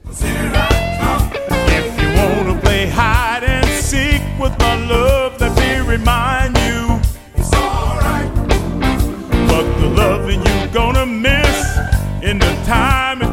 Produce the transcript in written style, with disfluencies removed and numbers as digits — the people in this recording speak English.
If you wanna play hide and seek with my love, let me remind you, it's alright. But the loving you gonna miss in the time